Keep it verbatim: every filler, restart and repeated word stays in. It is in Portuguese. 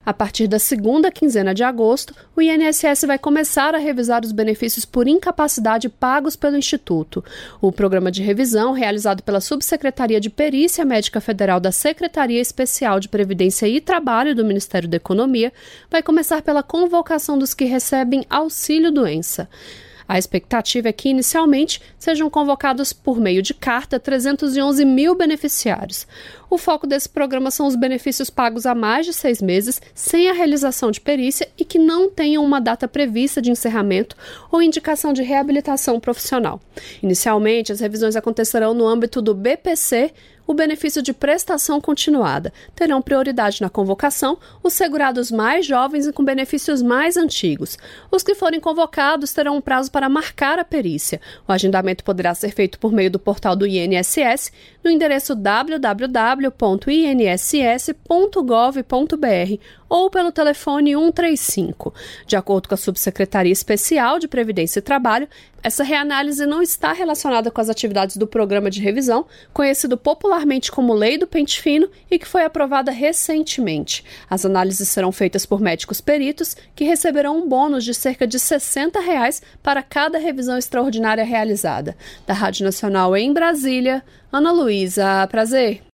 A partir da segunda quinzena de agosto, o I N S S vai começar a revisar os benefícios por incapacidade pagos pelo Instituto. O programa de revisão, realizado pela Subsecretaria de Perícia Médica Federal da Secretaria Especial de Previdência e Trabalho do Ministério da Economia, vai começar pela convocação dos que recebem auxílio-doença. A expectativa é que, inicialmente, sejam convocados por meio de carta trezentos e onze mil beneficiários. O foco desse programa são os benefícios pagos há mais de seis meses, sem a realização de perícia e que não tenham uma data prevista de encerramento ou indicação de reabilitação profissional. Inicialmente, as revisões acontecerão no âmbito do B P C, o benefício de prestação continuada. Terão prioridade na convocação os segurados mais jovens e com benefícios mais antigos. Os que forem convocados terão um prazo para marcar a perícia. O agendamento poderá ser feito por meio do portal do I N S S no endereço w w w ponto i n s s ponto gov ponto b r ou pelo telefone cento e trinta e cinco. De acordo com a Subsecretaria Especial de Previdência e Trabalho, essa reanálise não está relacionada com as atividades do Programa de Revisão, conhecido popularmente como Lei do Pente Fino e que foi aprovada recentemente. As análises serão feitas por médicos peritos, que receberão um bônus de cerca de sessenta reais para cada revisão extraordinária realizada. Da Rádio Nacional em Brasília, Ana Luísa Prazer.